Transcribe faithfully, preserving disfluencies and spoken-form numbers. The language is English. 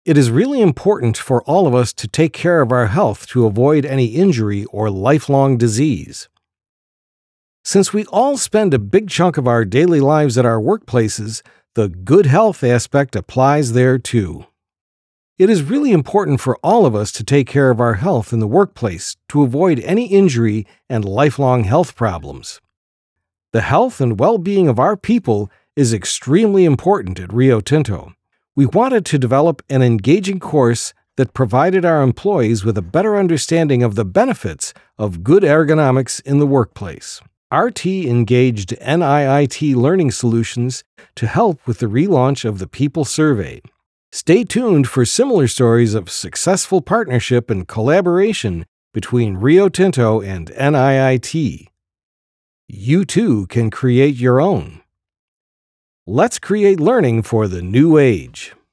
It is really important for all of us to take care of our health to avoid any injury or lifelong disease. Since we all spend a big chunk of our daily lives at our workplaces, the good health aspect applies there too. It is really important for all of us to take care of our health in the workplace to avoid any injury and lifelong health problems. The health and well-being of our people is extremely important at Rio Tinto. We wanted to develop an engaging course that provided our employees with a better understanding of the benefits of good ergonomics in the workplace. R T engaged N I I T Learning Solutions to help with the relaunch of the People Survey. Stay tuned for similar stories of successful partnership and collaboration between Rio Tinto and N I I T. You too can create your own. Let's create learning for the new age.